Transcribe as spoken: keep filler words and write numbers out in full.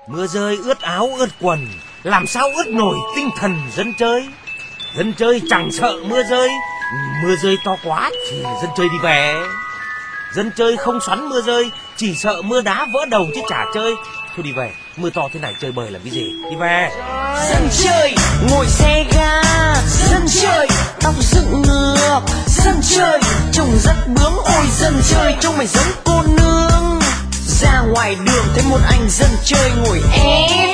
Mưa rơi ướt áo ướt quần, làm sao ướt nổi tinh thần dân chơi. Dân chơi chẳng sợ mưa rơi, mưa rơi to quá thì dân chơi đi về. Dân chơi không xoắn mưa rơi, chỉ sợ mưa đá vỡ đầu chứ chả chơi. Thôi đi về, mưa to thế này chơi bời làm cái gì, đi về. Dân chơi ngồi xe ga, dân chơi tóc dựng ngược, dân chơi trông rất bướng. Ôi dân chơi trông mày giống cô nương. Ra ngoài đường thấy một anh dân chơi ngồi é